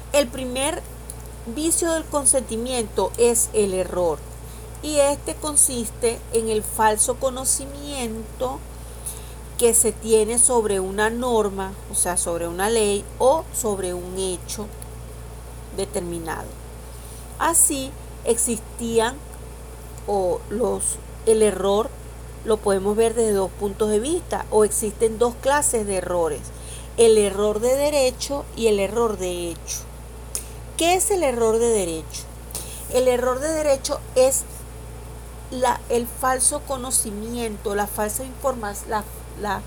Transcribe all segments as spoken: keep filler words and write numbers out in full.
El primer vicio del consentimiento es el error, y este consiste en el falso conocimiento que se tiene sobre una norma, o sea, sobre una ley o sobre un hecho determinado. Así existían o los el error lo podemos ver desde dos puntos de vista, o existen dos clases de errores: el error de derecho y el error de hecho. ¿Qué es el error de derecho? El error de derecho es la, el falso conocimiento, la falsa información, la, la,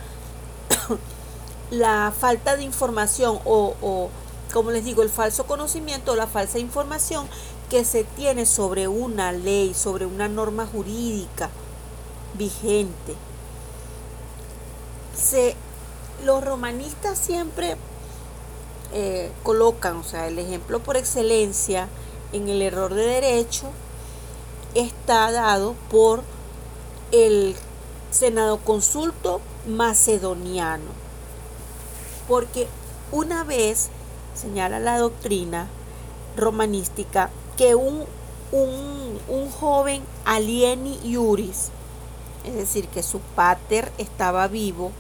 la falta de información o, o, como les digo, el falso conocimiento o la falsa información que se tiene sobre una ley, sobre una norma jurídica vigente. Se, los romanistas siempre eh, colocan, o sea, el ejemplo por excelencia en el error de derecho está dado por el Senado Consulto macedoniano, porque una vez señala la doctrina romanística que un, un, un joven alieni iuris, es decir, que su pater estaba vivo,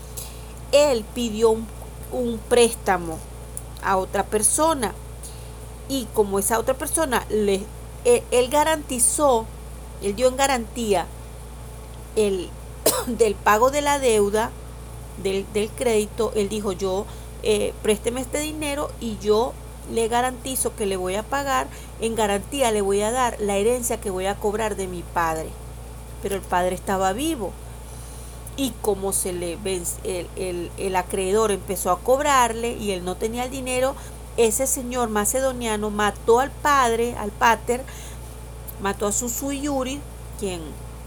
él pidió un, un préstamo a otra persona, y como esa otra persona le, él, él garantizó, él dio en garantía el del pago de la deuda, del, del crédito, él dijo: yo eh, présteme este dinero y yo le garantizo que le voy a pagar, en garantía le voy a dar la herencia que voy a cobrar de mi padre. Pero el padre estaba vivo, y como se le el, el, el acreedor empezó a cobrarle y él no tenía el dinero, ese señor macedoniano mató al padre, al pater, mató a su sui iuris, quien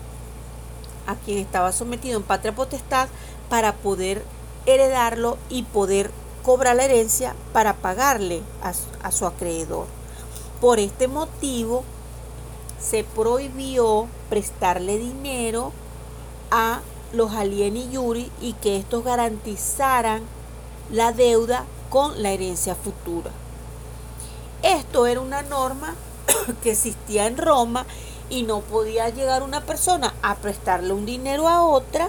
a quien estaba sometido en patria potestad, para poder heredarlo y poder cobrar la herencia para pagarle a, a su acreedor. Por este motivo se prohibió prestarle dinero a los alieni iuris y que estos garantizaran la deuda con la herencia futura. Esto era una norma que existía en Roma, y no podía llegar una persona a prestarle un dinero a otra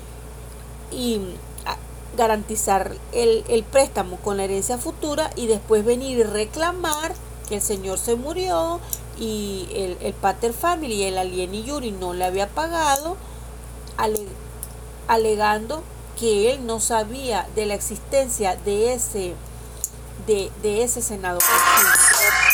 y garantizar el, el préstamo con la herencia futura y después venir y reclamar que el señor se murió y el, el pater family, el alieni iuris, no le había pagado, ale, alegando que él no sabía de la existencia de ese, de, de ese senado consulto.